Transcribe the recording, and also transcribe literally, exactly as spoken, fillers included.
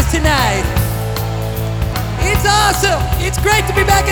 tonight. It's awesome. It's great to be back in